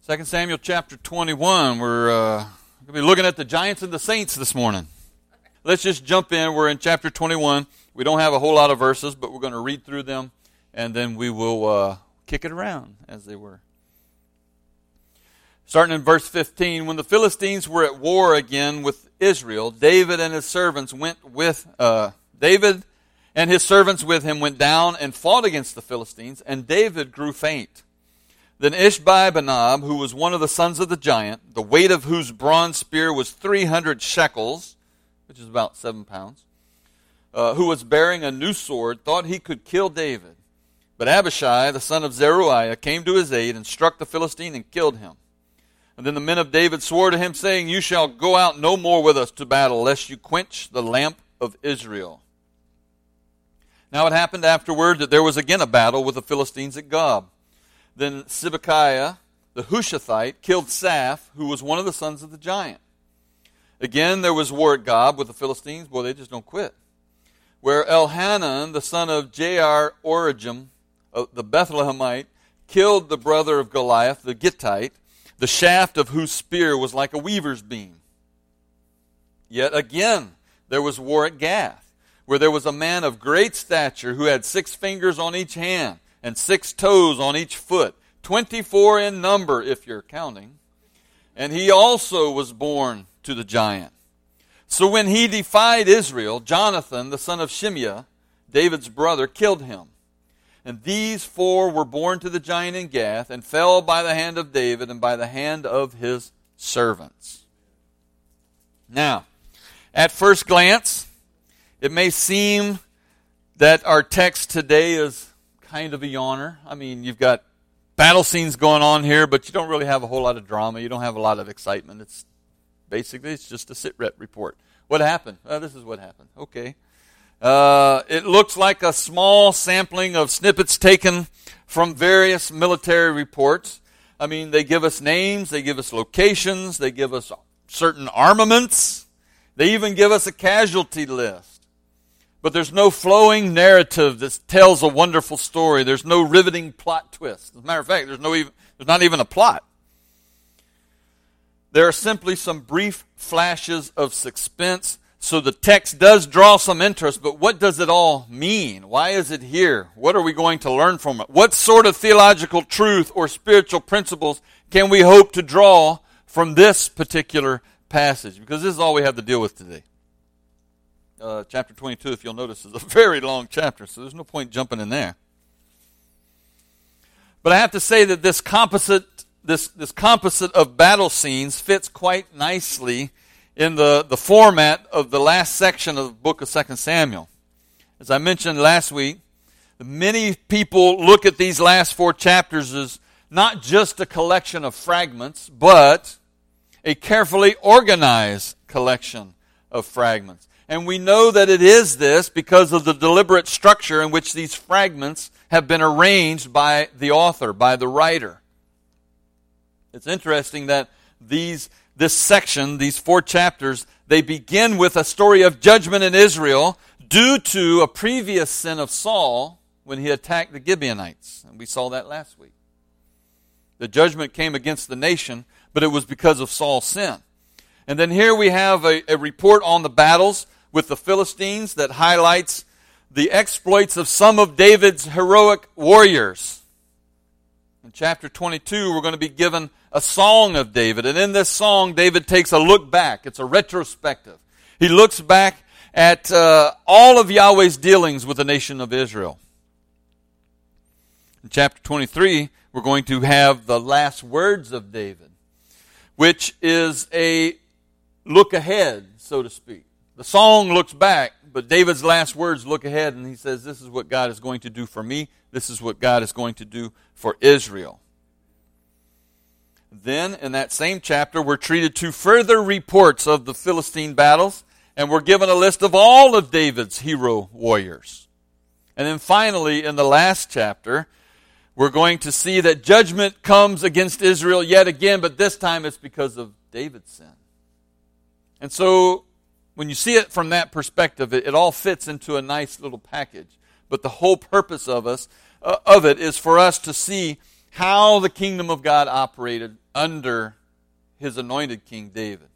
2 Samuel chapter 21. We're going to be looking at the giants and the saints this morning. Let's just jump in. We're in chapter 21. We don't have a whole lot of verses, but we're going to read through them, and then we will kick it around, as they were. Starting in verse 15, when the Philistines were at war again with Israel, David and his servants went down and fought against the Philistines, and David grew faint. Then Ishbi-Benob, who was one of the sons of the giant, the weight of whose bronze spear was 300 shekels, which is about 7 pounds, who was bearing a new sword, thought he could kill David. But Abishai, the son of Zeruiah, came to his aid and struck the Philistine and killed him. And then the men of David swore to him, saying, "You shall go out no more with us to battle, lest you quench the lamp of Israel." Now it happened afterward that there was again a battle with the Philistines at Gob. Then Sibbecai, the Hushathite, killed Saph, who was one of the sons of the giant. Again there was war at Gob with the Philistines. Boy, they just don't quit. Where Elhanan, the son of Jair-Oregim, the Bethlehemite, killed the brother of Goliath, the Gittite, the shaft of whose spear was like a weaver's beam. Yet again there was war at Gath, where there was a man of great stature who had 6 fingers on each hand, and 6 toes on each foot, 24 in number if you're counting. And he also was born to the giant. So when he defied Israel, Jonathan, the son of Shimeah, David's brother, killed him. And these 4 were born to the giant in Gath, and fell by the hand of David and by the hand of his servants. Now, at first glance, it may seem that our text today is kind of a yawner. I mean, you've got battle scenes going on here, but you don't really have a whole lot of drama. You don't have a lot of excitement. It's just a sit-rep report. What happened? This is what happened. Okay. It looks like a small sampling of snippets taken from various military reports. I mean, they give us names, they give us locations, they give us certain armaments. They even give us a casualty list. But there's no flowing narrative that tells a wonderful story. There's no riveting plot twist. As a matter of fact, there's not even a plot. There are simply some brief flashes of suspense. So the text does draw some interest, but what does it all mean? Why is it here? What are we going to learn from it? What sort of theological truth or spiritual principles can we hope to draw from this particular passage? Because this is all we have to deal with today. Chapter 22, if you'll notice, is a very long chapter, so there's no point jumping in there. But I have to say that this composite of battle scenes fits quite nicely in the format of the last section of the book of 2 Samuel. As I mentioned last week, many people look at these last 4 chapters as not just a collection of fragments, but a carefully organized collection of fragments. And we know that it is this because of the deliberate structure in which these fragments have been arranged by the author, by the writer. It's interesting that this section, these 4 chapters, they begin with a story of judgment in Israel due to a previous sin of Saul when he attacked the Gibeonites. And we saw that last week. The judgment came against the nation, but it was because of Saul's sin. And then here we have a report on the battles with the Philistines that highlights the exploits of some of David's heroic warriors. In chapter 22, we're going to be given a song of David. And in this song, David takes a look back. It's a retrospective. He looks back at all of Yahweh's dealings with the nation of Israel. In chapter 23, we're going to have the last words of David, which is a look ahead, so to speak. The song looks back, but David's last words look ahead, and he says, this is what God is going to do for me. This is what God is going to do for Israel. Then, in that same chapter, we're treated to further reports of the Philistine battles, and we're given a list of all of David's hero warriors. And then finally, in the last chapter, we're going to see that judgment comes against Israel yet again, but this time it's because of David's sin. And so, when you see it from that perspective, it all fits into a nice little package. But the whole purpose of it is for us to see how the kingdom of God operated under his anointed King David.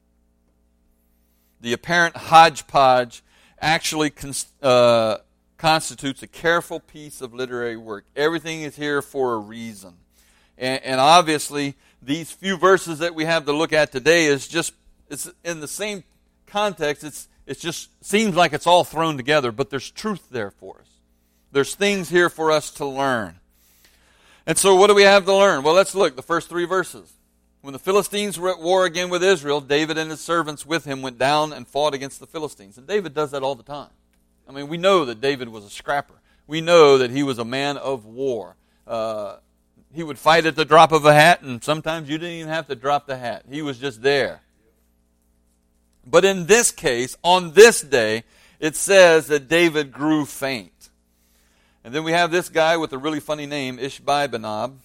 The apparent hodgepodge actually constitutes a careful piece of literary work. Everything is here for a reason. And obviously, these few verses that we have to look at today it's in the same context. It just seems like it's all thrown together, but there's truth there for us. There's things here for us to learn. And so what do we have to learn? Well, let's look. The first 3 verses. When the Philistines were at war again with Israel, David and his servants with him went down and fought against the Philistines. And David does that all the time. I mean, we know that David was a scrapper. We know that he was a man of war. He would fight at the drop of a hat, and sometimes you didn't even have to drop the hat. He was just there. But in this case, on this day, it says that David grew faint. And then we have this guy with a really funny name, Ishbi-Benob.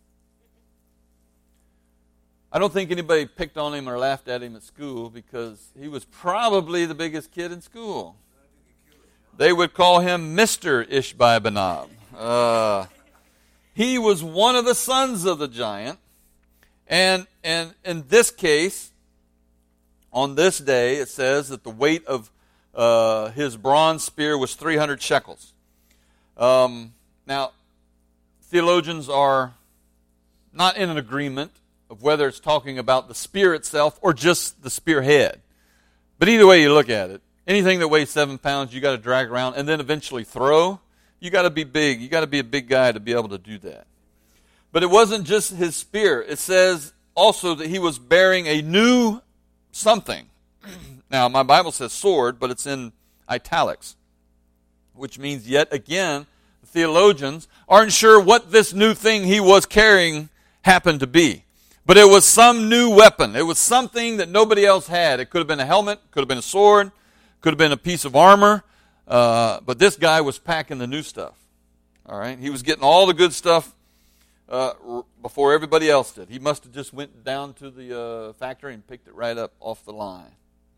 I don't think anybody picked on him or laughed at him at school because he was probably the biggest kid in school. They would call him Mr. Ishbi-Benob. He was one of the sons of the giant. And in this case, on this day, it says that the weight of his bronze spear was 300 shekels. Now, theologians are not in an agreement of whether it's talking about the spear itself or just the spearhead. But either way you look at it, anything that weighs 7 pounds, you got to drag around and then eventually throw. You got to be big. You got to be a big guy to be able to do that. But it wasn't just his spear. It says also that he was bearing a new something. Now, my Bible says sword, but it's in italics, which means yet again, the theologians aren't sure what this new thing he was carrying happened to be. But it was some new weapon. It was something that nobody else had. It could have been a helmet, could have been a sword, could have been a piece of armor. But this guy was packing the new stuff. All right, he was getting all the good stuff before everybody else did. He must have just went down to the factory and picked it right up off the line.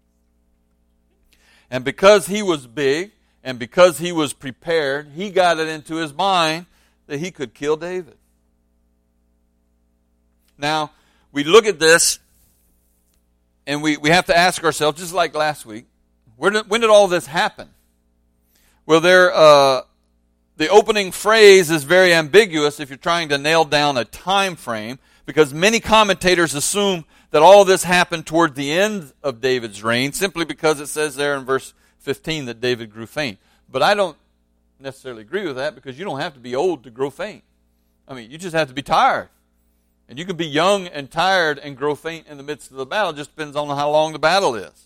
And because he was big and because he was prepared, he got it into his mind that he could kill David. Now, we look at this and we have to ask ourselves, just like last week, when did all this happen? Well, the opening phrase is very ambiguous if you're trying to nail down a time frame, because many commentators assume that all this happened toward the end of David's reign, simply because it says there in verse 15 that David grew faint. But I don't necessarily agree with that, because you don't have to be old to grow faint. I mean, you just have to be tired. And you can be young and tired and grow faint in the midst of the battle. It just depends on how long the battle is.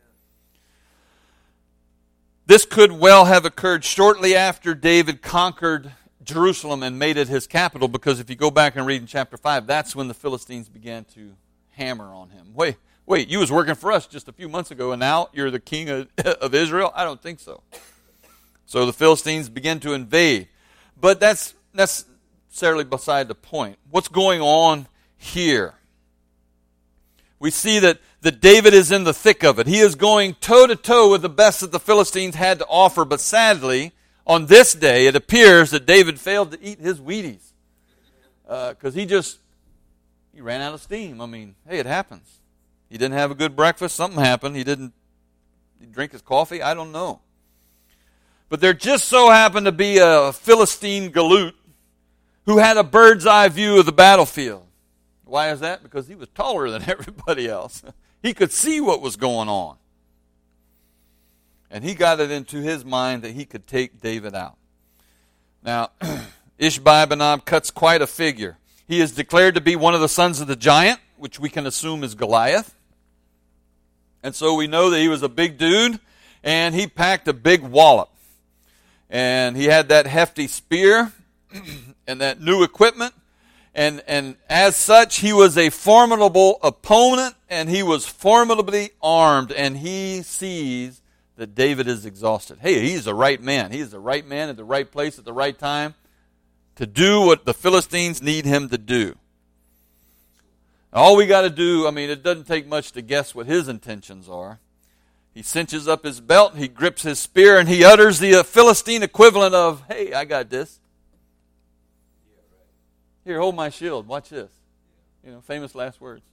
This could well have occurred shortly after David conquered Jerusalem and made it his capital, because if you go back and read in chapter 5, that's when the Philistines began to hammer on him. Wait, you was working for us just a few months ago, and now you're the king of Israel? I don't think so. So the Philistines began to invade. But that's necessarily beside the point. What's going on here? We see that David is in the thick of it. He is going toe-to-toe with the best that the Philistines had to offer. But sadly, on this day, it appears that David failed to eat his Wheaties. Because he ran out of steam. I mean, hey, it happens. He didn't have a good breakfast. Something happened. He didn't drink his coffee. I don't know. But there just so happened to be a Philistine galoot who had a bird's eye view of the battlefield. Why is that? Because he was taller than everybody else. He could see what was going on. And he got it into his mind that he could take David out. Now, Ishbi-Benob cuts quite a figure. He is declared to be one of the sons of the giant, which we can assume is Goliath. And so we know that he was a big dude, and he packed a big wallop. And he had that hefty spear and that new equipment. And as such, he was a formidable opponent, and he was formidably armed, and he sees that David is exhausted. Hey, he's the right man. He's the right man at the right place at the right time to do what the Philistines need him to do. All we got to do, I mean, it doesn't take much to guess what his intentions are. He cinches up his belt, he grips his spear, and he utters the Philistine equivalent of, hey, I got this. Here, hold my shield. Watch this. Famous last words.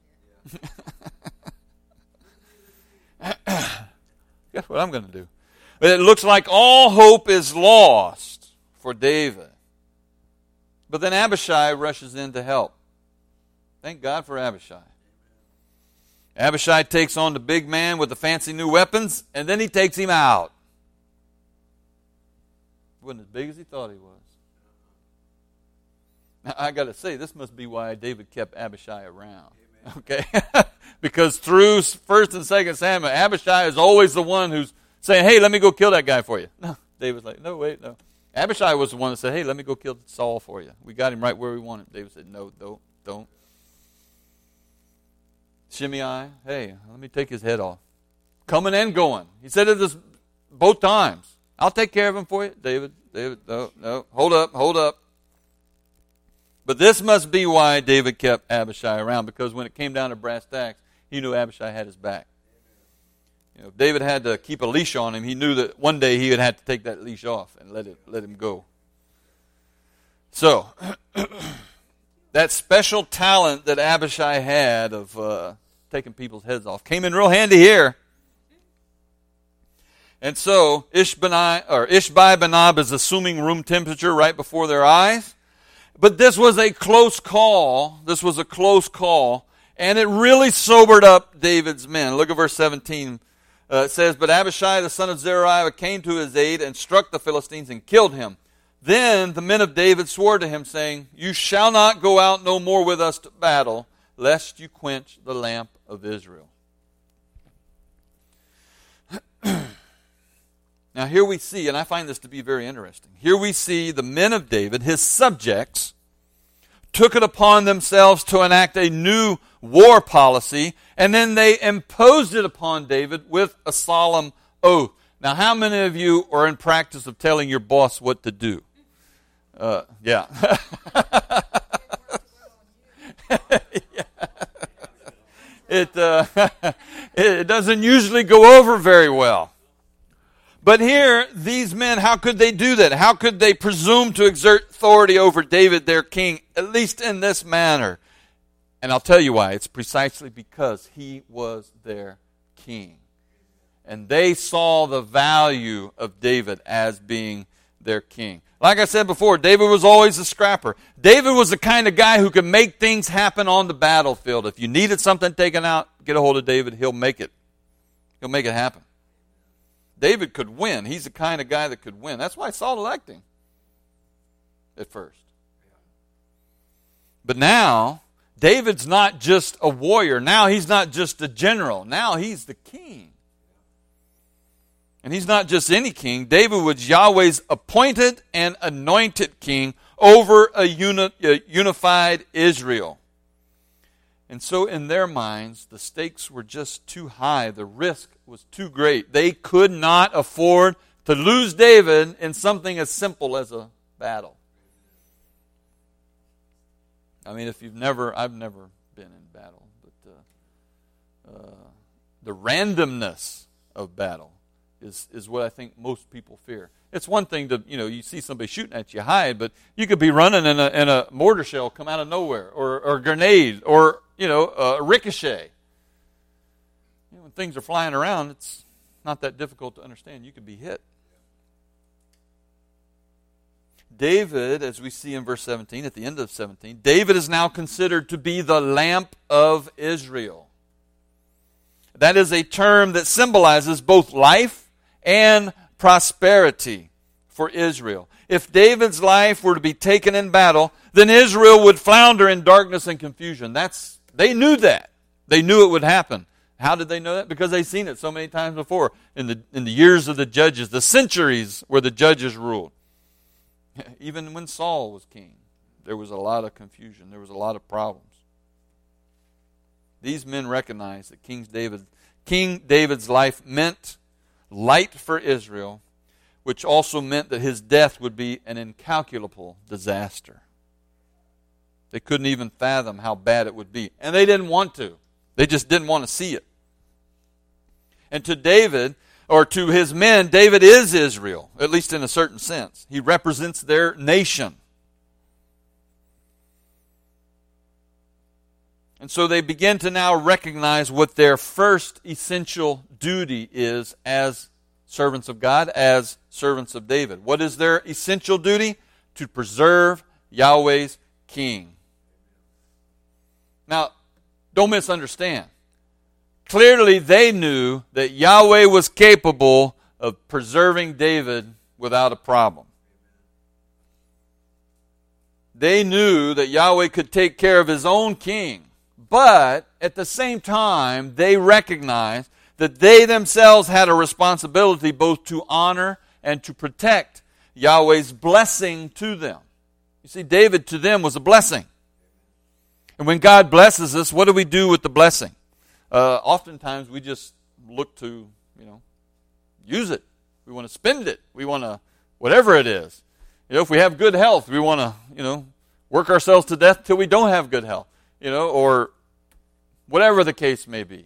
Guess what I'm going to do? But it looks like all hope is lost for David. But then Abishai rushes in to help. Thank God for Abishai. Abishai takes on the big man with the fancy new weapons, and then he takes him out. He wasn't as big as he thought he was. Now, I got to say, this must be why David kept Abishai around. Amen. Okay? Because through 1st and 2nd Samuel, Abishai is always the one who's saying, hey, let me go kill that guy for you. No, David's like, no, wait, no. Abishai was the one that said, hey, let me go kill Saul for you. We got him right where we want him. David said, no, don't. Shimei, hey, let me take his head off. Coming and going. He said it this both times. I'll take care of him for you. David, no, hold up. But this must be why David kept Abishai around, because when it came down to brass tacks, he knew Abishai had his back. If David had to keep a leash on him, he knew that one day he would have to take that leash off and let him go. So, that special talent that Abishai had of taking people's heads off came in real handy here. And so, Ishbi-Benob is assuming room temperature right before their eyes. But this was a close call. And it really sobered up David's men. Look at verse 17. It says, but Abishai the son of Zeruiah came to his aid and struck the Philistines and killed him. Then the men of David swore to him, saying, you shall not go out no more with us to battle, lest you quench the lamp of Israel. Now here we see, and I find this to be very interesting, here we see the men of David, his subjects, took it upon themselves to enact a new war policy, and then they imposed it upon David with a solemn oath. Now, how many of you are in practice of telling your boss what to do? Yeah. It doesn't usually go over very well. But here, these men, how could they do that? How could they presume to exert authority over David, their king, at least in this manner? And I'll tell you why. It's precisely because he was their king. And they saw the value of David as being their king. Like I said before, David was always a scrapper. David was the kind of guy who could make things happen on the battlefield. If you needed something taken out, get a hold of David. He'll make it. He'll make it happen. David could win. He's the kind of guy that could win. That's why Saul elected him at first. But now, David's not just a warrior. Now he's not just a general. Now he's the king. And he's not just any king. David was Yahweh's appointed and anointed king over a unified Israel. And so in their minds, the stakes were just too high. The risk was too great. They could not afford to lose David in something as simple as a battle. I mean, I've never been in battle, but the randomness of battle is what I think most people fear. It's one thing to, you see somebody shooting at you, hide, but you could be running and a mortar shell come out of nowhere, or a grenade, or a ricochet. When things are flying around, it's not that difficult to understand. You could be hit. David, as we see in verse 17, at the end of 17, David is now considered to be the lamp of Israel. That is a term that symbolizes both life and prosperity for Israel. If David's life were to be taken in battle, then Israel would flounder in darkness and confusion. They knew that. They knew it would happen. How did they know that? Because they've seen it so many times before. In the years of the judges, the centuries where the judges ruled. Even when Saul was king, there was a lot of confusion. There was a lot of problems. These men recognized that King David's life meant light for Israel, which also meant that his death would be an incalculable disaster. They couldn't even fathom how bad it would be. And they didn't want to. They just didn't want to see it. And to David, or to his men, David is Israel, at least in a certain sense. He represents their nation. And so they begin to now recognize what their first essential duty is as servants of God, as servants of David. What is their essential duty? To preserve Yahweh's king. Now, don't misunderstand. Clearly they knew that Yahweh was capable of preserving David without a problem. They knew that Yahweh could take care of his own king. But at the same time, they recognized that they themselves had a responsibility both to honor and to protect Yahweh's blessing to them. You see, David to them was a blessing. And when God blesses us, what do we do with the blessing? Oftentimes we just look to, use it. We want to spend it. We want to, whatever it is. If we have good health, we want to, work ourselves to death till we don't have good health, or whatever the case may be.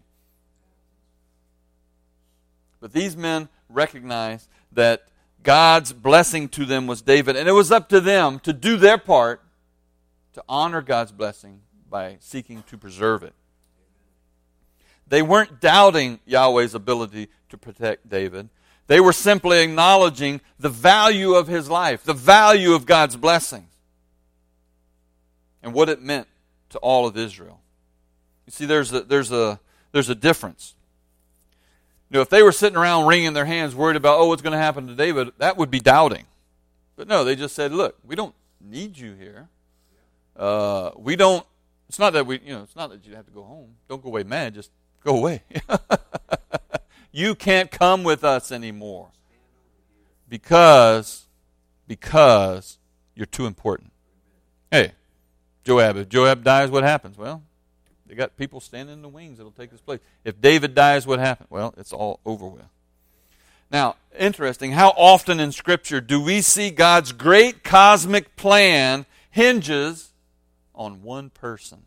But these men recognized that God's blessing to them was David, and it was up to them to do their part to honor God's blessing by seeking to preserve it. They weren't doubting Yahweh's ability to protect David. They were simply acknowledging the value of his life, the value of God's blessings, and what it meant to all of Israel. You see, there's a difference. If they were sitting around wringing their hands, worried about, what's going to happen to David, that would be doubting. But no, they just said, look, we don't need you here. We don't. It's not that it's not that you have to go home. Don't go away mad. Just go away. You can't come with us anymore because you're too important. Hey, Joab. If Joab dies, what happens? Well, they got people standing in the wings that'll take his place. If David dies, what happens? Well, it's all over with. Now, interesting, how often in Scripture do we see God's great cosmic plan hinges on one person?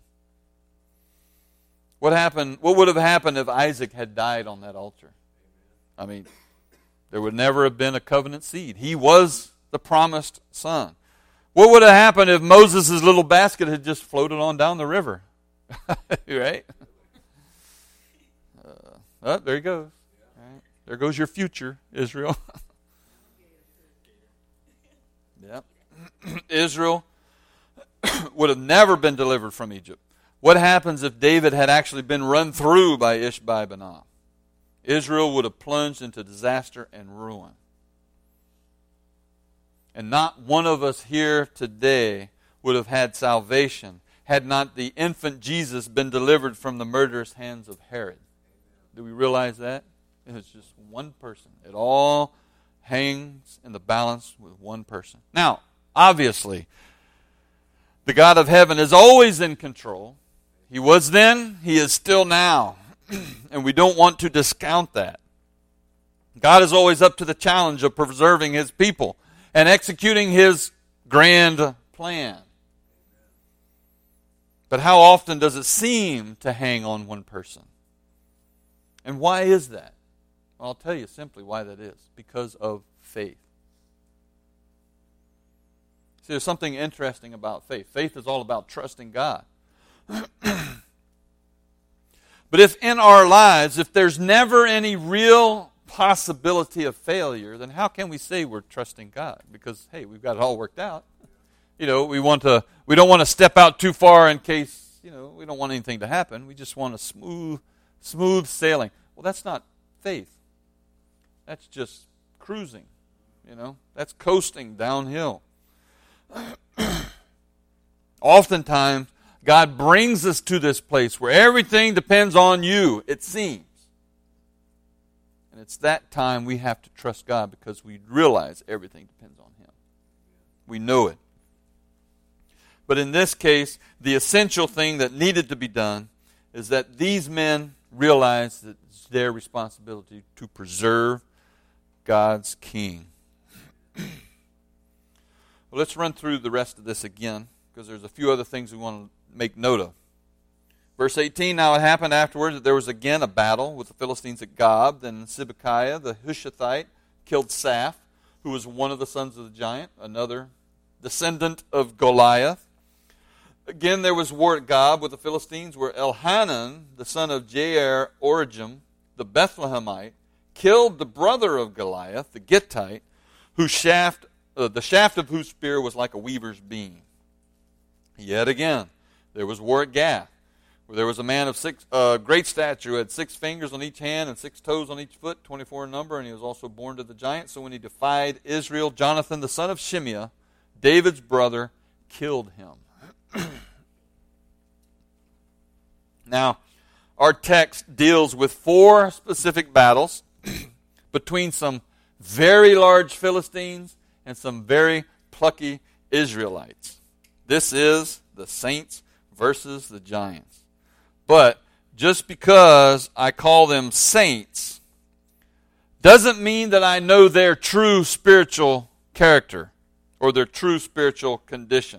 What would have happened if Isaac had died on that altar? I mean, there would never have been a covenant seed. He was the promised son. What would have happened if Moses' little basket had just floated on down the river? Right? There he goes. Right. There goes your future, Israel. Yep. Israel would have never been delivered from Egypt. What happens if David had actually been run through by Ishbi-Benob? Israel would have plunged into disaster and ruin. And not one of us here today would have had salvation had not the infant Jesus been delivered from the murderous hands of Herod. Do we realize that? It's just one person. It all hangs in the balance with one person. Now, obviously, the God of heaven is always in control. He was then, he is still now. And we don't want to discount that. God is always up to the challenge of preserving his people and executing his grand plan. But how often does it seem to hang on one person? And why is that? Well, I'll tell you simply why that is. Because of faith. See, there's something interesting about faith. Faith is all about trusting God. But if in our lives, if there's never any real possibility of failure, then how can we say we're trusting God? Because, hey, we've got it all worked out. We don't want to step out too far in case, we don't want anything to happen. We just want a smooth sailing. Well, that's not faith. That's just cruising. That's coasting downhill. Oftentimes, God brings us to this place where everything depends on you, it seems. And it's that time we have to trust God because we realize everything depends on him. We know it. But in this case, the essential thing that needed to be done is that these men realized that it's their responsibility to preserve God's king. Well, let's run through the rest of this again because there's a few other things we want to make note of. Verse 18, now it happened afterwards that there was again a battle with the Philistines at Gob. Then Sibbecai, the Hushathite, killed Saph, who was one of the sons of the giant, another descendant of Goliath. Again, there was war at Gob with the Philistines, where Elhanan, the son of Jair Origim, the Bethlehemite, killed the brother of Goliath, the Gittite, the shaft of whose spear was like a weaver's beam. Yet again, there was war at Gath, where there was a man of great stature who had 6 fingers on each hand and 6 toes on each foot, 24 in number, and he was also born to the giant. So when he defied Israel, Jonathan, the son of Shimeah, David's brother, killed him. Now, our text deals with 4 specific battles between some very large Philistines and some very plucky Israelites. This is the saints versus the giants. But just because I call them saints doesn't mean that I know their true spiritual character or their true spiritual condition.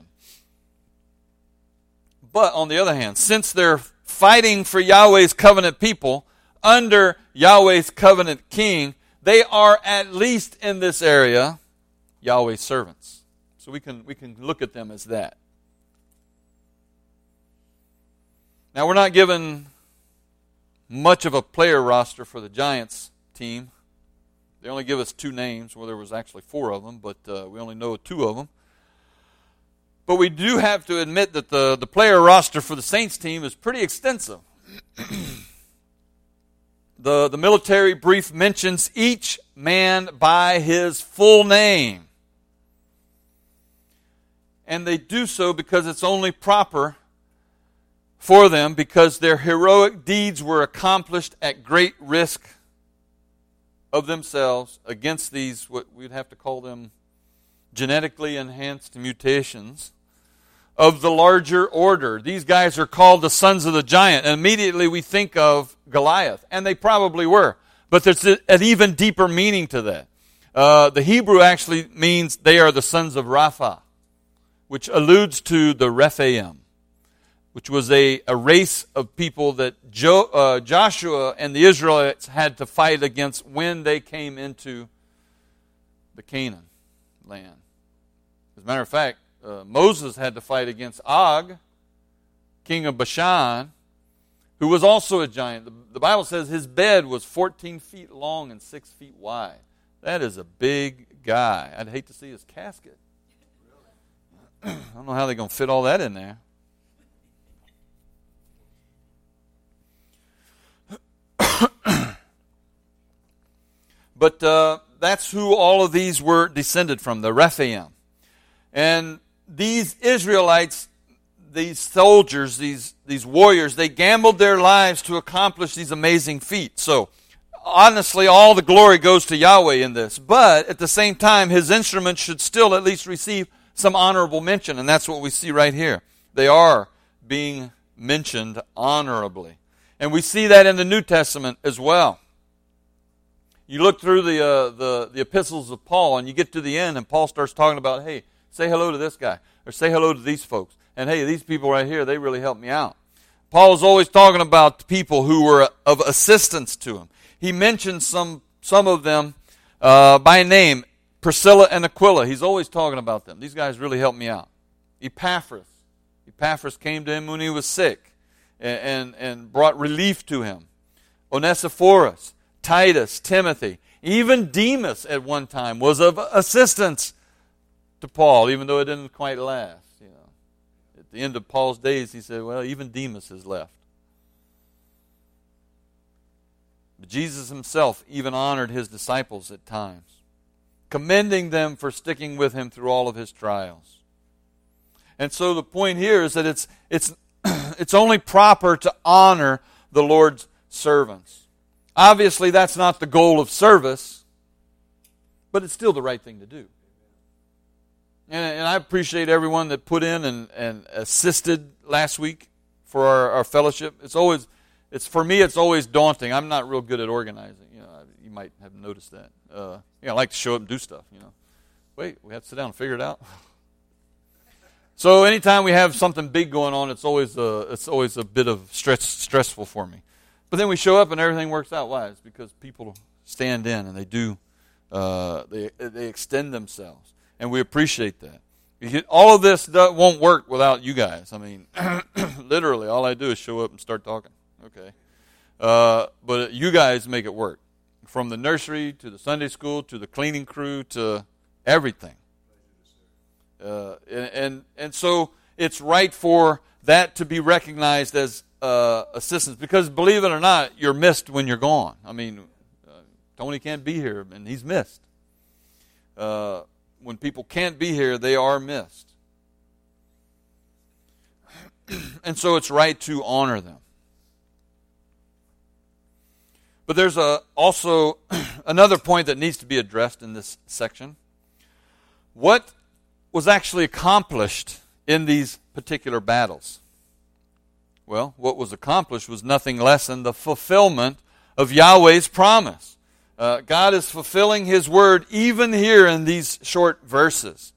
But on the other hand, since they're fighting for Yahweh's covenant people under Yahweh's covenant king, they are at least in this area Yahweh's servants. So we can look at them as that. Now, we're not given much of a player roster for the Giants team. They only give us 2 names. Well, there was actually 4 of them, but we only know 2 of them. But we do have to admit that the player roster for the Saints team is pretty extensive. The military brief mentions each man by his full name. And they do so because it's only proper for them, because their heroic deeds were accomplished at great risk of themselves against these, what we'd have to call them, genetically enhanced mutations of the larger order. These guys are called the sons of the giant, and immediately we think of Goliath, and they probably were. But there's an even deeper meaning to that. The Hebrew actually means they are the sons of Rapha, which alludes to the Rephaim, which was a race of people that Joshua and the Israelites had to fight against when they came into the Canaan land. As a matter of fact, Moses had to fight against Og, king of Bashan, who was also a giant. The Bible says his bed was 14 feet long and 6 feet wide. That is a big guy. I'd hate to see his casket. I don't know how they're going to fit all that in there. But that's who all of these were descended from, the Rephaim. And these Israelites, these soldiers, these warriors, they gambled their lives to accomplish these amazing feats. So, honestly, all the glory goes to Yahweh in this. But, at the same time, his instruments should still at least receive some honorable mention. And that's what we see right here. They are being mentioned honorably. And we see that in the New Testament as well. You look through the epistles of Paul, and you get to the end, and Paul starts talking about, hey, say hello to this guy, or say hello to these folks. And hey, these people right here, they really helped me out. Paul is always talking about people who were of assistance to him. He mentions some of them by name, Priscilla and Aquila. He's always talking about them. These guys really helped me out. Epaphras came to him when he was sick and brought relief to him. Onesiphorus, Titus, Timothy, even Demas at one time was of assistance to Paul, even though it didn't quite last. You know, at the end of Paul's days, he said, well, even Demas has left. But Jesus himself even honored his disciples at times, commending them for sticking with him through all of his trials. And so the point here is that it's only proper to honor the Lord's servants. Obviously, that's not the goal of service, but it's still the right thing to do. And I appreciate everyone that put in and assisted last week for our fellowship. For me, it's always daunting. I'm not real good at organizing. You know, you might have noticed that. I like to show up and do stuff. You know, wait, we have to sit down and figure it out. So anytime we have something big going on, it's always a bit of stressful for me. But then we show up and everything works out. Why? It's because people stand in and they do. They extend themselves. And we appreciate that. All of this won't work without you guys. I mean, literally, all I do is show up and start talking. Okay. But you guys make it work. From the nursery to the Sunday school to the cleaning crew to everything. And so it's right for that to be recognized as assistance. Because believe it or not, you're missed when you're gone. I mean, Tony can't be here, and he's missed. When people can't be here, they are missed. And so it's right to honor them. But there's also another point that needs to be addressed in this section. What was actually accomplished in these particular battles? Well, what was accomplished was nothing less than the fulfillment of Yahweh's promise. God is fulfilling His word even here in these short verses.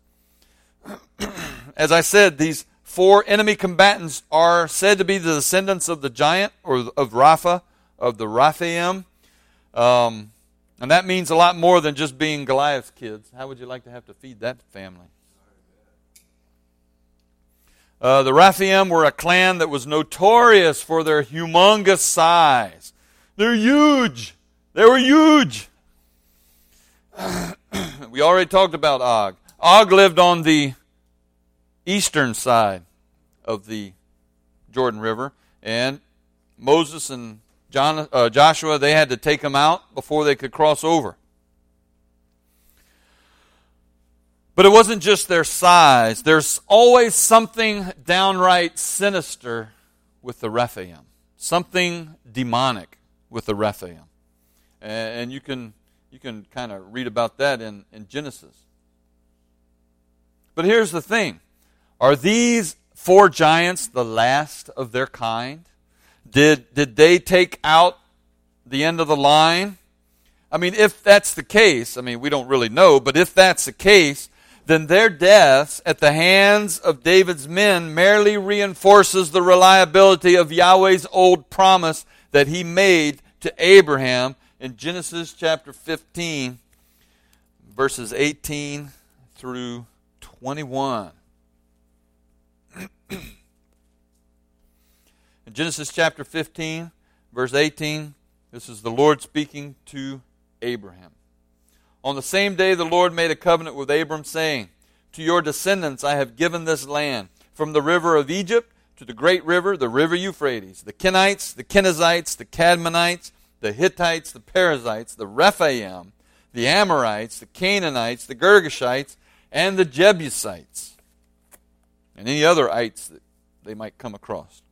As I said, these 4 enemy combatants are said to be the descendants of the giant, or of Rapha, of the Raphaim. And that means a lot more than just being Goliath's kids. How would you like to have to feed that family? The Raphaim were a clan that was notorious for their humongous size. They're huge. They were huge. We already talked about Og. Og lived on the eastern side of the Jordan River, and Moses and Joshua, they had to take him out before they could cross over. But it wasn't just their size. There's always something downright sinister with the Rephaim. Something demonic with the Rephaim. And you can kind of read about that in Genesis. But here's the thing. Are these 4 giants the last of their kind? Did they take out the end of the line? I mean, if that's the case, I mean, we don't really know, but if that's the case, then their deaths at the hands of David's men merely reinforces the reliability of Yahweh's old promise that He made to Abraham in Genesis chapter 15, verses 18 through 21. In Genesis chapter 15, verse 18, this is the Lord speaking to Abraham. On the same day the Lord made a covenant with Abram, saying, to your descendants I have given this land, from the river of Egypt to the great river, the river Euphrates, the Kenites, the Kenizzites, the Cadmonites, the Hittites, the Perizzites, the Rephaim, the Amorites, the Canaanites, the Girgashites, and the Jebusites, and any other ites that they might come across.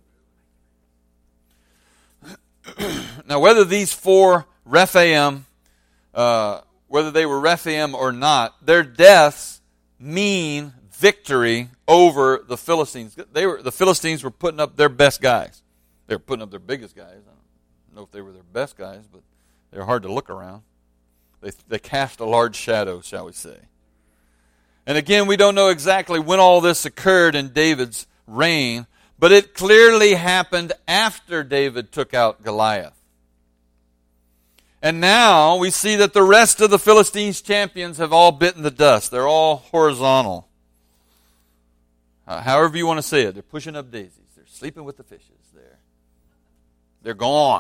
Now, whether these 4 Rephaim, whether they were Rephaim or not, their deaths mean victory over the Philistines. The Philistines were putting up their best guys. They were putting up their biggest guys. I don't know if they were their best guys, but they were hard to look around. They cast a large shadow, shall we say. And again, we don't know exactly when all this occurred in David's reign, but it clearly happened after David took out Goliath. And now we see that the rest of the Philistines' champions have all bitten the dust. They're all horizontal. However you want to say it. They're pushing up daisies. They're sleeping with the fishes. They're gone.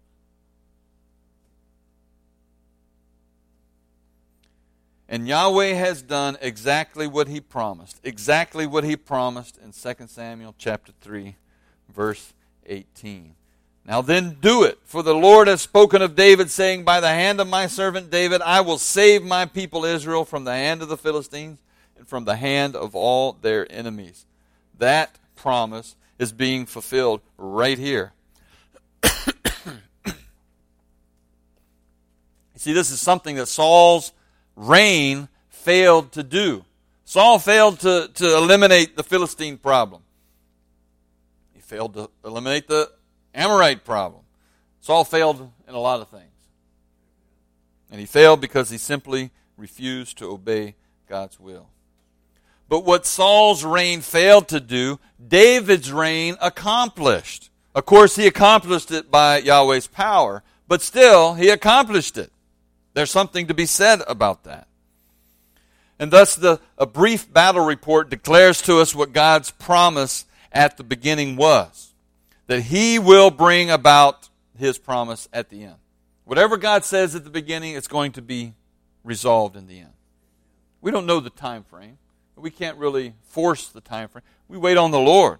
And Yahweh has done exactly what He promised. Exactly what He promised in 2 Samuel chapter 3, verse 18. Now then do it, for the Lord has spoken of David, saying, by the hand of my servant David, I will save my people Israel from the hand of the Philistines and from the hand of all their enemies. That promise is being fulfilled right here. See, this is something that Saul's reign failed to do. Saul failed to eliminate the Philistine problem. He failed to eliminate the Amorite problem. Saul failed in a lot of things. And he failed because he simply refused to obey God's will. But what Saul's reign failed to do, David's reign accomplished. Of course, he accomplished it by Yahweh's power, but still, he accomplished it. There's something to be said about that. And thus a brief battle report declares to us what God's promise at the beginning was. That He will bring about His promise at the end. Whatever God says at the beginning, it's going to be resolved in the end. We don't know the time frame. We can't really force the time frame. We wait on the Lord.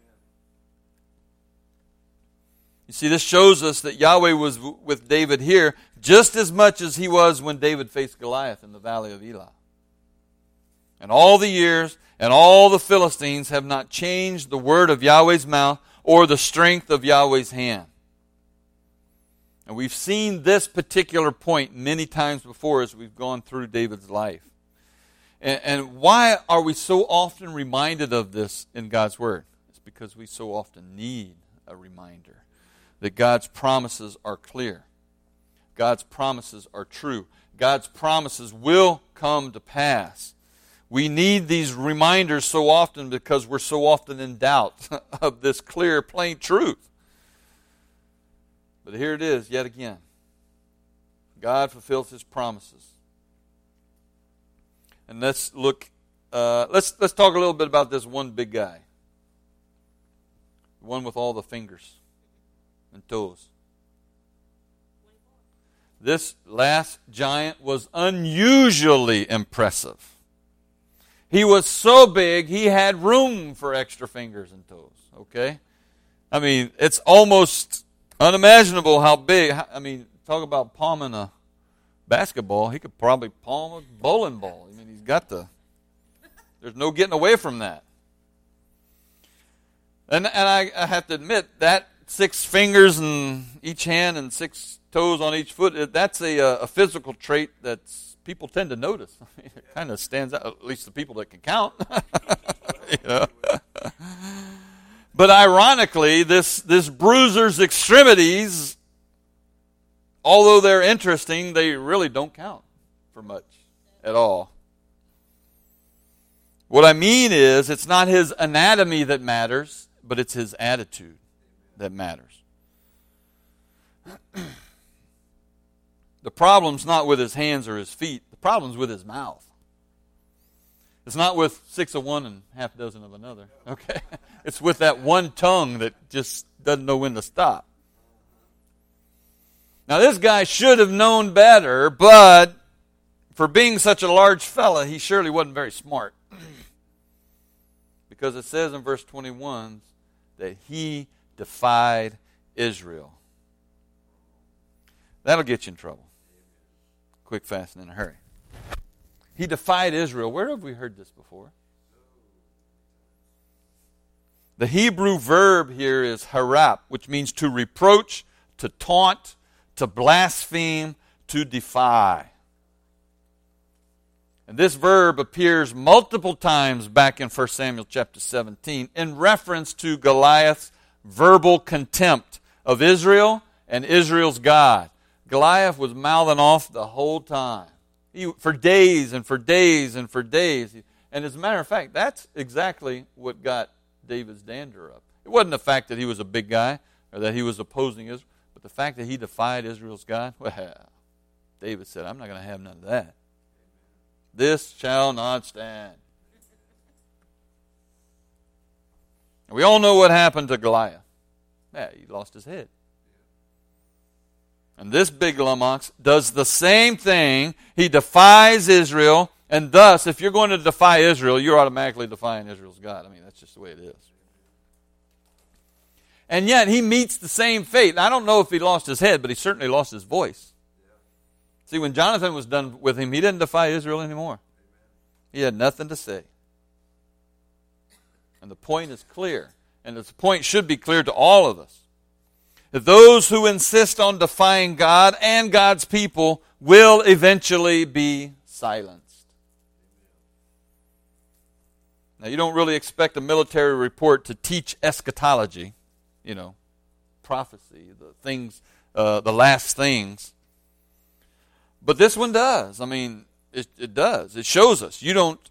You see, this shows us that Yahweh was with David here just as much as He was when David faced Goliath in the valley of Elah. And all the years and all the Philistines have not changed the word of Yahweh's mouth or the strength of Yahweh's hand. And we've seen this particular point many times before as we've gone through David's life. And why are we so often reminded of this in God's Word? It's because we so often need a reminder that God's promises are clear. God's promises are true. God's promises will come to pass. We need these reminders so often because we're so often in doubt of this clear, plain truth. But here it is yet again. God fulfills His promises. And let's look. Let's talk a little bit about this one big guy, the one with all the fingers and toes. This last giant was unusually impressive. He was so big he had room for extra fingers and toes. Okay, I mean it's almost unimaginable how big. I mean, talk about palming a basketball. He could probably palm a bowling ball. I mean, he's got there's no getting away from that. And I have to admit, that 6 fingers in each hand and 6 toes on each foot, that's a physical trait that people tend to notice. I mean, it kind of stands out, at least the people that can count. You know? But ironically, this bruiser's extremities, although they're interesting, they really don't count for much at all. What I mean is, it's not his anatomy that matters, but it's his attitude that matters. The problem's not with his hands or his feet. The problem's with his mouth. It's not with 6 of one and half dozen of another. Okay? It's with that one tongue that just doesn't know when to stop. Now, this guy should have known better, but for being such a large fella, he surely wasn't very smart. Because it says in verse 21 that he defied Israel. That'll get you in trouble. Quick, fast, and in a hurry. He defied Israel. Where have we heard this before? The Hebrew verb here is harap, which means to reproach, to taunt, to blaspheme, to defy. And this verb appears multiple times back in 1 Samuel chapter 17 in reference to Goliath's verbal contempt of Israel and Israel's God. Goliath was mouthing off the whole time. For days and for days and for days. And as a matter of fact, that's exactly what got David's dander up. It wasn't the fact that he was a big guy or that he was opposing Israel, but the fact that he defied Israel's God. Well, David said, I'm not going to have none of that. This shall not stand. And we all know what happened to Goliath. Yeah, he lost his head. And this big lummox does the same thing. He defies Israel, and thus, if you're going to defy Israel, you're automatically defying Israel's God. I mean, that's just the way it is. And yet, he meets the same fate. I don't know if he lost his head, but he certainly lost his voice. See, when Jonathan was done with him, he didn't defy Israel anymore. He had nothing to say. And the point is clear. And the point should be clear to all of us. That those who insist on defying God and God's people will eventually be silenced. Now, you don't really expect a military report to teach eschatology, prophecy, the things, the last things. But this one does. I mean, it does. It shows us. You don't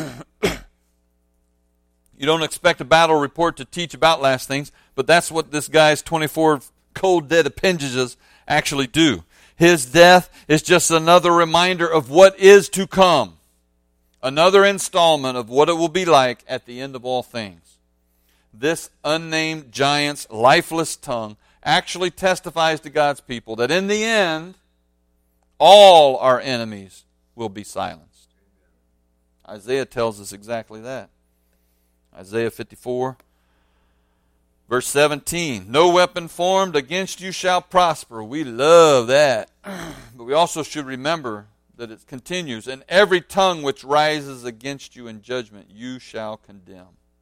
you don't expect a battle report to teach about last things, but that's what this guy's 24 cold dead appendages actually do. His death is just another reminder of what is to come. Another installment of what it will be like at the end of all things. This unnamed giant's lifeless tongue actually testifies to God's people that in the end, all our enemies will be silenced. Isaiah tells us exactly that. Isaiah 54, verse 17. No weapon formed against you shall prosper. We love that. But we also should remember that it continues. And every tongue which rises against you in judgment, you shall condemn.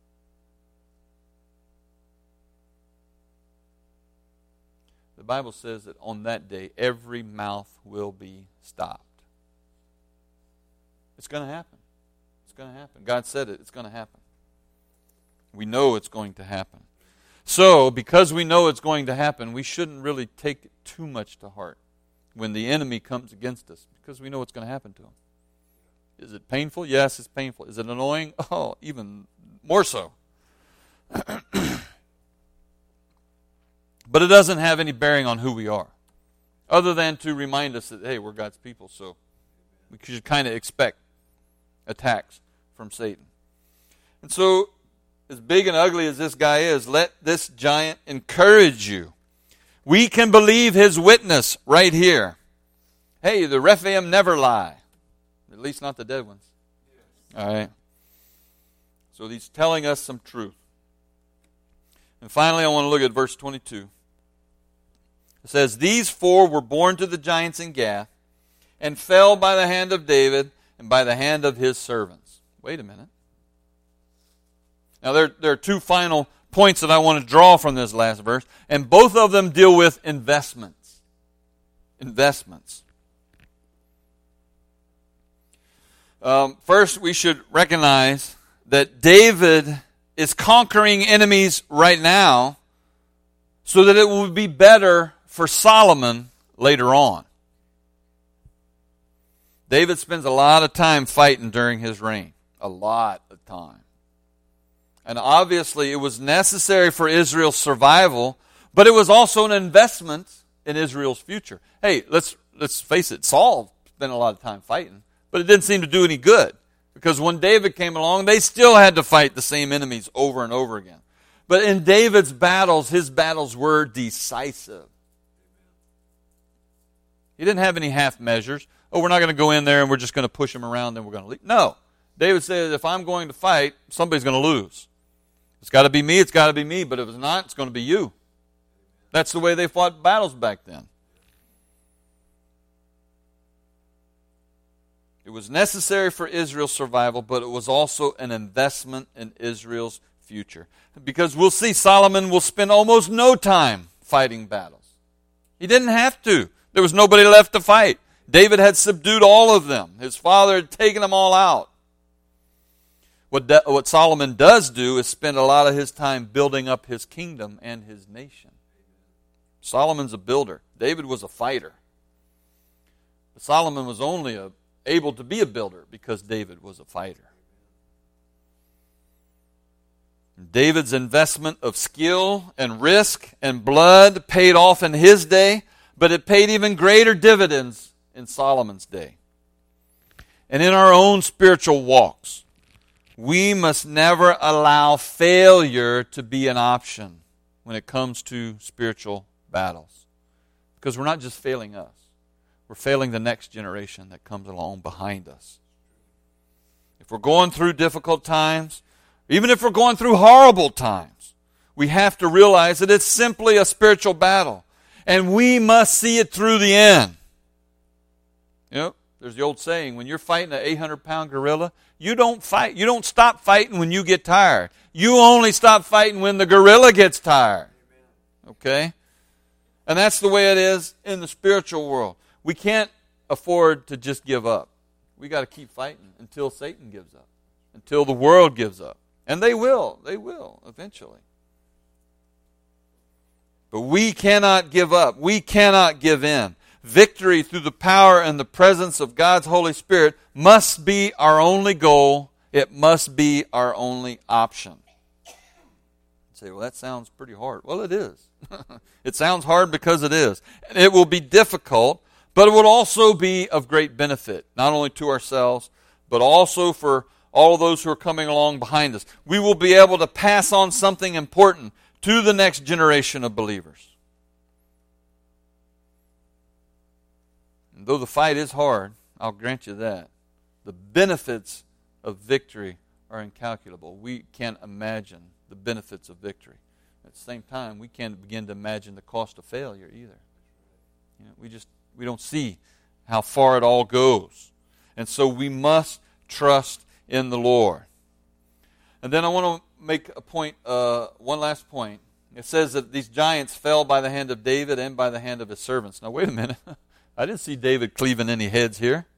The Bible says that on that day, every mouth will be stopped. It's going to happen. It's going to happen. God said it. It's going to happen. We know it's going to happen. So, because we know it's going to happen, we shouldn't really take it too much to heart when the enemy comes against us, because we know what's going to happen to him. Is it painful? Yes, it's painful. Is it annoying? Oh, even more so. But it doesn't have any bearing on who we are, other than to remind us that, hey, we're God's people, so we should kind of expect attacks from Satan. And so, as big and ugly as this guy is, let this giant encourage you. We can believe his witness right here. Hey, the Rephaim never lie. At least not the dead ones. All right. So he's telling us some truth. And finally, I want to look at verse 22. It says, These four were born to the giants in Gath, and fell by the hand of David and by the hand of his servants. Wait a minute. Now, there are two final points that I want to draw from this last verse, and both of them deal with investments. Investments. First, we should recognize that David is conquering enemies right now so that it will be better for Solomon later on. David spends a lot of time fighting during his reign. A lot of time. And obviously it was necessary for Israel's survival, but it was also an investment in Israel's future. Hey, let's face it, Saul spent a lot of time fighting, but it didn't seem to do any good. Because when David came along, they still had to fight the same enemies over and over again. But in David's battles, his battles were decisive. He didn't have any half measures. Oh, we're not going to go in there and we're just going to push him around, then we're going to leave. No. David said, if I'm going to fight, somebody's going to lose. It's got to be me, it's got to be me. But if it's not, it's going to be you. That's the way they fought battles back then. It was necessary for Israel's survival, but it was also an investment in Israel's future. Because we'll see Solomon will spend almost no time fighting battles. He didn't have to. There was nobody left to fight. David had subdued all of them. His father had taken them all out. What Solomon does do is spend a lot of his time building up his kingdom and his nation. Solomon's a builder. David was a fighter. But Solomon was only able to be a builder because David was a fighter. David's investment of skill and risk and blood paid off in his day, but it paid even greater dividends in Solomon's day. And in our own spiritual walks, we must never allow failure to be an option when it comes to spiritual battles. Because we're not just failing us. We're failing the next generation that comes along behind us. If we're going through difficult times, even if we're going through horrible times, we have to realize that it's simply a spiritual battle. And we must see it through the end. You know, there's the old saying, when you're fighting an 800-pound gorilla, you don't stop fighting when you get tired. You only stop fighting when the gorilla gets tired. Okay? And that's the way it is in the spiritual world. We can't afford to just give up. We got to keep fighting until Satan gives up, until the world gives up. And they will eventually. But we cannot give up. We cannot give in. Victory through the power and the presence of God's Holy Spirit must be our only goal. It must be our only option. You say, well, that sounds pretty hard. Well, it is. It sounds hard because it is. And it will be difficult, but it will also be of great benefit, not only to ourselves, but also for all those who are coming along behind us. We will be able to pass on something important to the next generation of believers. And though the fight is hard, I'll grant you that, the benefits of victory are incalculable. We can't imagine the benefits of victory. At the same time, we can't begin to imagine the cost of failure either. We don't see how far it all goes. And so we must trust in the Lord. And then I want to make a point, one last point. It says that these giants fell by the hand of David and by the hand of his servants. Now wait a minute. I didn't see David cleaving any heads here.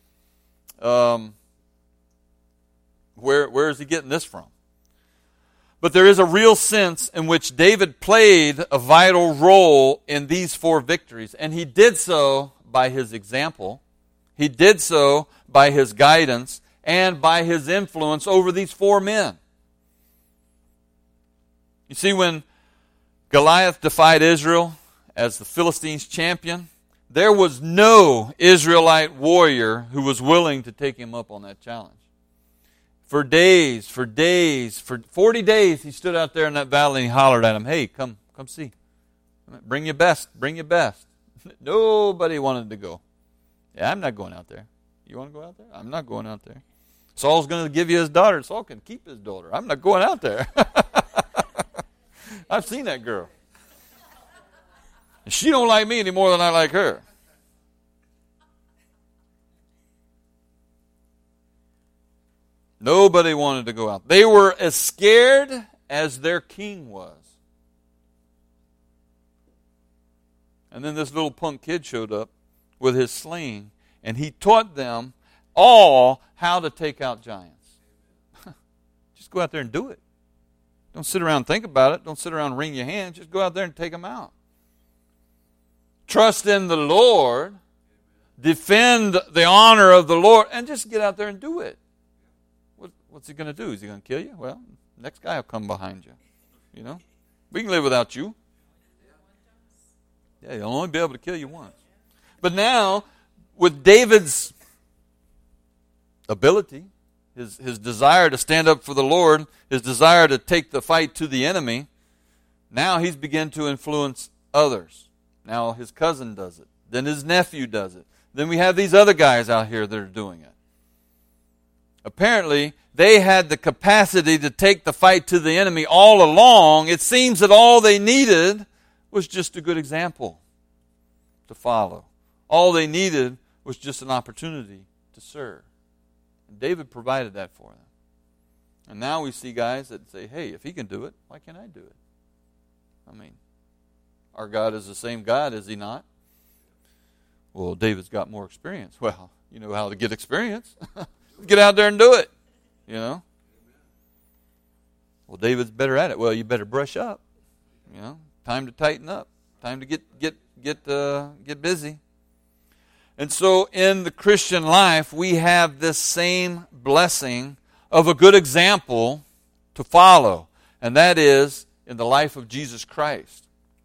Where is he getting this from? But there is a real sense in which David played a vital role in these 4 victories. And he did so by his example. He did so by his guidance and by his influence over these 4 men. You see, when Goliath defied Israel as the Philistines' champion, there was no Israelite warrior who was willing to take him up on that challenge. For 40 days, he stood out there in that valley and he hollered at him, "Hey, come see. Bring your best. Nobody wanted to go. Yeah, I'm not going out there. You want to go out there? I'm not going out there. Saul's going to give you his daughter. Saul can keep his daughter. I'm not going out there. I've seen that girl. And she don't like me any more than I like her." Nobody wanted to go out. They were as scared as their king was. And then this little punk kid showed up with his sling, and he taught them all how to take out giants. Just go out there and do it. Don't sit around and think about it. Don't sit around and wring your hands. Just go out there and take them out. Trust in the Lord. Defend the honor of the Lord. And just get out there and do it. What's he going to do? Is he going to kill you? Well, next guy will come behind you. We can live without you. Yeah, he'll only be able to kill you once. But now, with David's ability, his desire to stand up for the Lord, his desire to take the fight to the enemy, now he's begun to influence others. Now his cousin does it. Then his nephew does it. Then we have these other guys out here that are doing it. Apparently, they had the capacity to take the fight to the enemy all along. It seems that all they needed was just a good example to follow. All they needed was just an opportunity to serve. And David provided that for them. And now we see guys that say, "Hey, if he can do it, why can't I do it?" Our God is the same God, is he not? Well, David's got more experience. Well, you know how to get experience. Get out there and do it. Well, David's better at it. Well, you better brush up. Time to tighten up. Time to get busy. And so in the Christian life, we have this same blessing of a good example to follow. And that is in the life of Jesus Christ.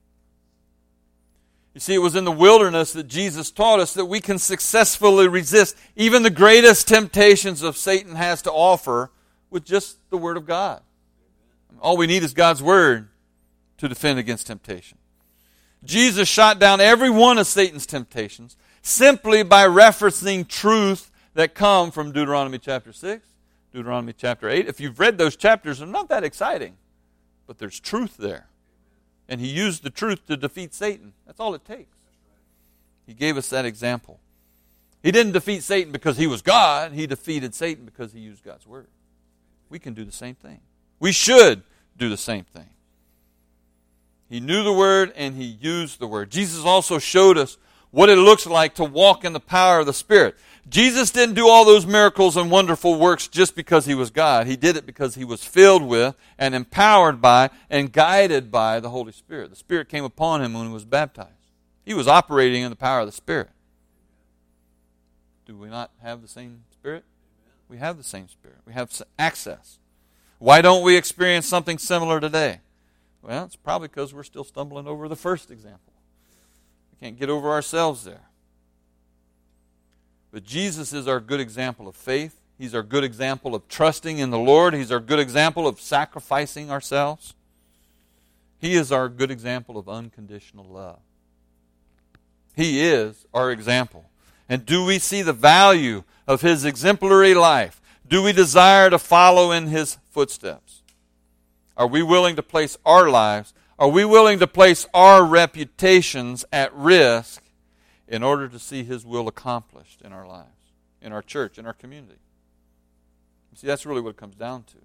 You see, it was in the wilderness that Jesus taught us that we can successfully resist even the greatest temptations of Satan has to offer with just the Word of God. All we need is God's Word to defend against temptation. Jesus shot down every one of Satan's temptations simply by referencing truth that come from Deuteronomy chapter 6, Deuteronomy chapter 8. If you've read those chapters, they're not that exciting, but there's truth there. And he used the truth to defeat Satan. That's all it takes. He gave us that example. He didn't defeat Satan because he was God. He defeated Satan because he used God's Word. We can do the same thing. We should do the same thing. He knew the Word and he used the Word. Jesus also showed us what it looks like to walk in the power of the Spirit. Jesus didn't do all those miracles and wonderful works just because he was God. He did it because he was filled with and empowered by and guided by the Holy Spirit. The Spirit came upon him when he was baptized. He was operating in the power of the Spirit. Do we not have the same Spirit? We have the same Spirit. We have access. Why don't we experience something similar today? Well, it's probably because we're still stumbling over the first example. We can't get over ourselves there. But Jesus is our good example of faith. He's our good example of trusting in the Lord. He's our good example of sacrificing ourselves. He is our good example of unconditional love. He is our example. And do we see the value of His exemplary life? Do we desire to follow in His footsteps? Are we willing to place our lives, are we willing to place our reputations at risk in order to see His will accomplished in our lives, in our church, in our community? See, that's really what it comes down to.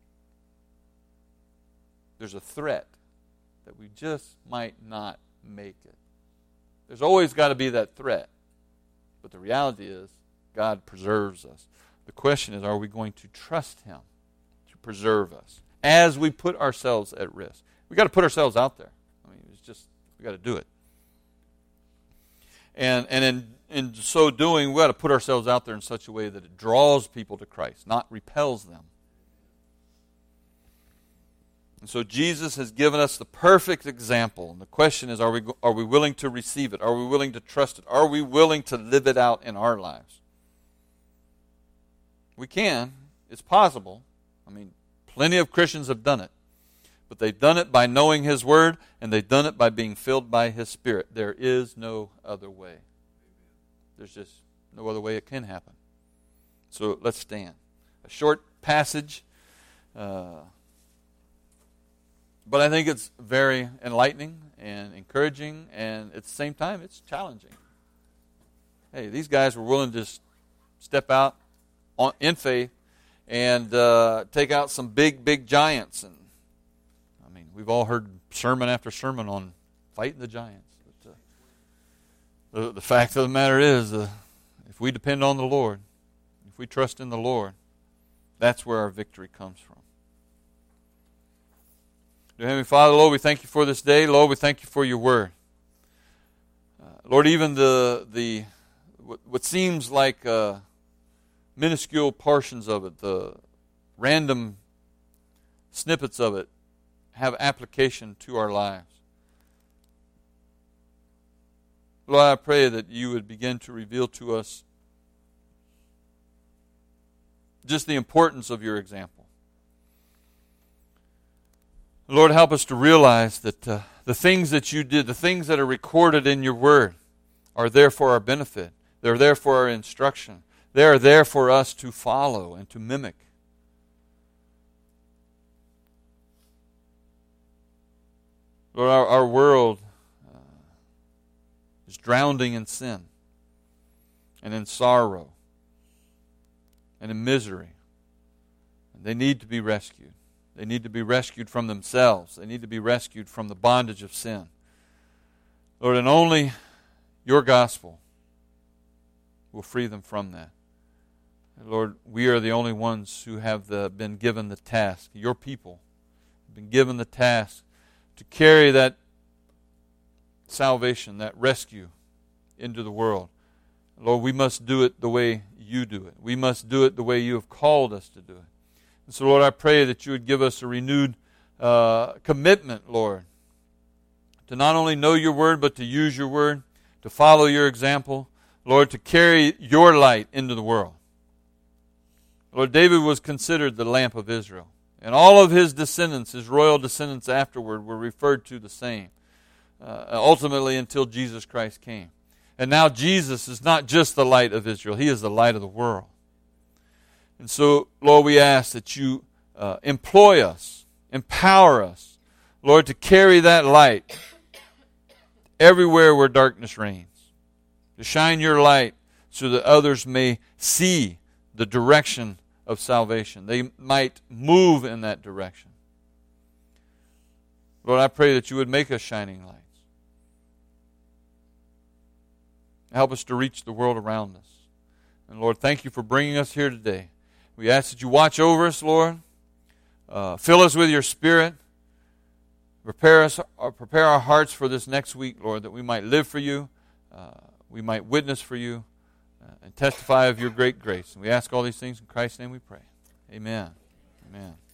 There's a threat that we just might not make it. There's always got to be that threat. But the reality is, God preserves us. The question is, are we going to trust Him to preserve us as we put ourselves at risk? We've got to put ourselves out there. I mean, it's just, we've got to do it. And in so doing, we've got to put ourselves out there in such a way that it draws people to Christ, not repels them. And so Jesus has given us the perfect example. And the question is, are we willing to receive it? Are we willing to trust it? Are we willing to live it out in our lives? We can. It's possible. I mean, plenty of Christians have done it. But they've done it by knowing His Word, and they've done it by being filled by His Spirit. There is no other way. There's just no other way it can happen. So let's stand. A short passage, but I think it's very enlightening and encouraging, and at the same time, it's challenging. Hey, these guys were willing to just step out in faith and take out some big giants. And I mean, we've all heard sermon after sermon on fighting the giants. But the fact of the matter is, if we depend on the Lord, if we trust in the Lord, that's where our victory comes from. Dear Heavenly Father, Lord, we thank You for this day. Lord, we thank You for Your Word. Lord, even what seems like minuscule portions of it, the random snippets of it, have application to our lives. Lord, I pray that You would begin to reveal to us just the importance of Your example. Lord, help us to realize that the things that You did, the things that are recorded in Your Word, are there for our benefit. They're there for our instruction. They are there for us to follow and to mimic. Lord, our world is drowning in sin and in sorrow and in misery. And they need to be rescued. They need to be rescued from themselves. They need to be rescued from the bondage of sin. Lord, and only Your gospel will free them from that. And Lord, we are the only ones who have been given the task. Your people have been given the task to carry that salvation, that rescue into the world. Lord, we must do it the way You do it. We must do it the way You have called us to do it. And so, Lord, I pray that You would give us a renewed commitment, Lord, to not only know Your Word, but to use Your Word, to follow Your example, Lord, to carry Your light into the world. Lord, David was considered the lamp of Israel. And all of his descendants, his royal descendants afterward, were referred to the same, ultimately until Jesus Christ came. And now Jesus is not just the light of Israel. He is the light of the world. And so, Lord, we ask that You employ us, empower us, Lord, to carry that light everywhere where darkness reigns, to shine Your light so that others may see the direction of salvation. They might move in that direction. Lord, I pray that You would make us shining lights. Help us to reach the world around us. And Lord, thank You for bringing us here today. We ask that You watch over us, Lord. Fill us with Your Spirit. Prepare our hearts for this next week, Lord, that we might live for You, we might witness for You, and testify of Your great grace. And we ask all these things in Christ's name we pray. Amen. Amen.